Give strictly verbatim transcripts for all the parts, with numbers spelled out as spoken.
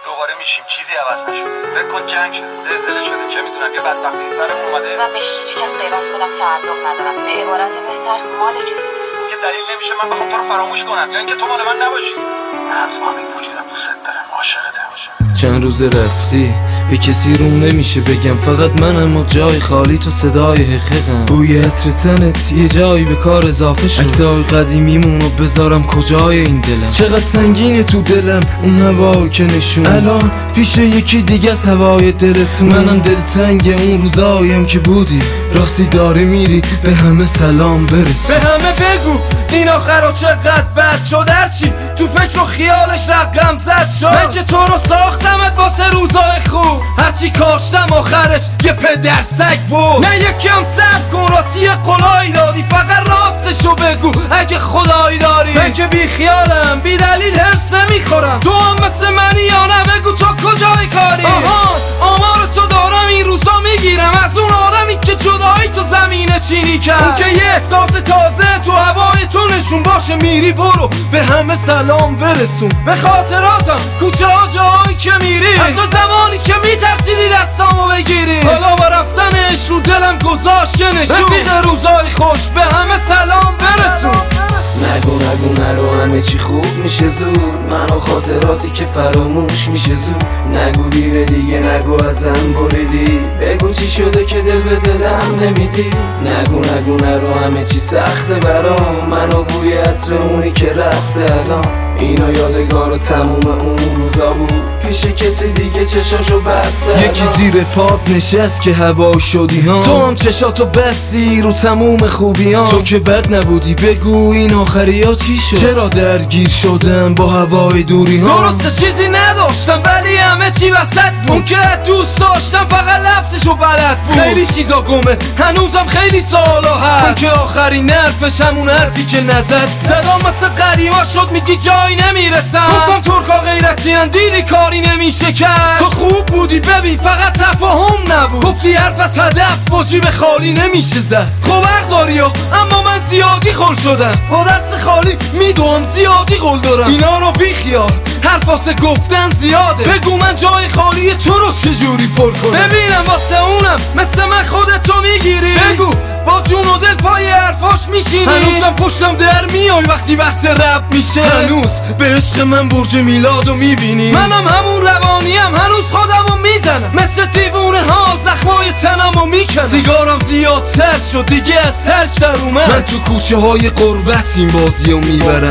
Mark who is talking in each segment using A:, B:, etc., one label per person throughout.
A: دوباره میشیم، چیزی عوض نشده. فکر کن جنگ شده، زلزله شده، چه میدونم یه بدبختی سرمون اومده.
B: من به هیچ کس غیر از خودم تعلق ندارم. به عبارت بهتر مال کسی نیستم.
A: که دلیل نمیشه من بخوام تو رو فراموش کنم یا اینکه تو مال من نباشی. من تمام وجودم دوست دارم، عاشقتم.
C: چند روز رفتی به کسی رو نمیشه بگم، فقط منم و جای خالی تو صدای حقیقم. بوی عطر تنت یه جایی به کار اضافه شد، عکسای قدیمیمونو بذارم کجای این دلم. چقدر سنگینه تو دلم اون هوا که نشون، الان پیش یکی دیگه از هوای دلتون. منم دلتنگ اون روزایم که بودی، راستی داری میری به همه سلام برس. به همه بگو این آخرا چقدر بد شد، هرچی تو فکر و خیالش رقم زد شد. من که تو رو ساختمت واسه روزای خوب، هرچی کاشتم آخرش یه پدر سگ بود. نه یکم صبر کن، راستی یه قولایی دادی، فقط راستشو بگو اگه خدایی داری. من که بی خیالم، بی دلیل هرس نمیخورم، تو هم مثل منی یا نه؟ بگو تو کجای کاری؟ آها آمار تو دارم این روزا میگیرم، از اون آدمی که جدایی تو زمینه چینی کرد. اون که یه احساس تازه تو هوای تو نشون باشه، میری برو به همه سلام برسون. به خاطراتم کوچه ها جایی که میری، حتی زمانی که میترسیدی دستامو بگیری، حالا با رفتنش رو دلم گذاشته نشون. رفیق روزای خوش به همه سلام برسون. نگو نگو نرو همه چی خوب میشه زود، من و خاطراتی که فراموش میشه زود. نگو دیره دیگه نگو ازم بریدی، بگو چی شده که دل به دلم نمیدی. نگو نگو نرو همه چی سخته برام، من و بوی عطر اونی که رفته الان. اینا یادگار تموم اون روزا بود، پیش کسی دیگه چشاشو بسته. یکی زیر پات نشست که هوا شدی ها، تو هم چشاتو بستی رو تموم خوبی ها. تو که بد نبودی، بگو این آخری ها چی شد؟ چرا درگیر شدم با هوای دوری ها؟ درسته چیزی نداشتم ولی همه چی وسط بود، اون که دوست داشتم فقط لفظشو بلد بود. خیلی چیزا گمه هنوزم خیلی سوالا هست، اون که آخرین حرفش همون حرفی که نزد. زدام مثل قدیما شد میگی جایی نمیرسم، گفتم ترکا غیرتی هن دیدی کاری نمیشه کرد. تو خوب بودی ببین فقط تفاهم نبود، گفتی حرف از هدف با جیب خالی نمیشه زد. خب حق داری اما من زیادی خل شدم، با دست خالی میدوم زیادی قول دارم. اینا رو بیخیال، حرف واسه گفتن زیاده، بگو من جای خالی تو رو چجوری پر کنم. ببینم واسه اونم مثل من خودتو میگیری، بگو با جون و دل پای حرفاش میشینی. هنوزم پشتم در میای وقتی بحث رپ میشه، هنوز به عشق من برج میلادو میبینی. منم همون روانیم، هنوز خودمو میزنم مثل دیوونه ها، زخمای تنمو میکنم. سیگارم زیادتر شد دیگه از سرش در اومد، من تو کوچه های قربت این بازیو میبرم.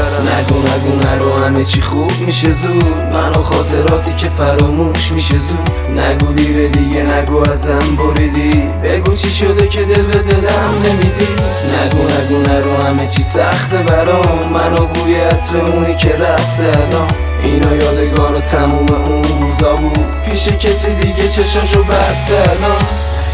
C: نگو نگو نرو همه چی خوب میشه زود، من و خاطراتی که فراموش میشه زود. نگو دیره دیگه نگو ازم بریدی، بگو چی شده که دل به دلم نمیدی. نگو نگو نرو همه چی سخته برام، من و بوی عطر اونی که رفته الان. اینا یادگار تموم اون روزا بود، پیش کسی دیگه چشاشو بسته الان.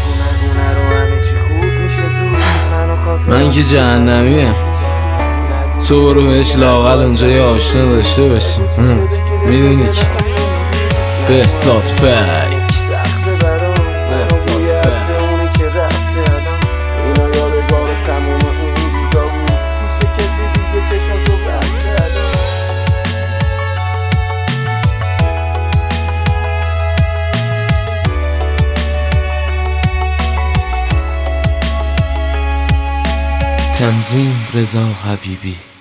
C: من که جهنمیم، تو برو بهش لااقل اونجا یه آشنا داشته باشی. میدونی که بهزاد فکس تنظیم رضا حبیبی.